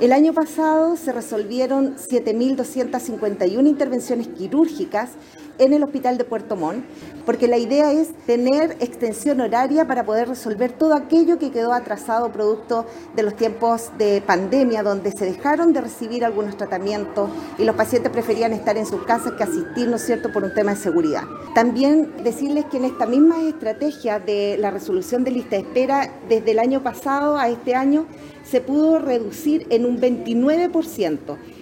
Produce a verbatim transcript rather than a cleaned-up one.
El año pasado se resolvieron siete mil doscientas cincuenta y una intervenciones quirúrgicas en el Hospital de Puerto Montt, porque la idea es tener extensión horaria para poder resolver todo aquello que quedó atrasado producto de los tiempos de pandemia, donde se dejaron de recibir algunos tratamientos y los pacientes preferían estar en sus casas que asistir, ¿no es cierto?, por un tema de seguridad. También decirles que en esta misma estrategia de la resolución de lista de espera, desde el año pasado a este año, se pudo reducir en un veintinueve por ciento.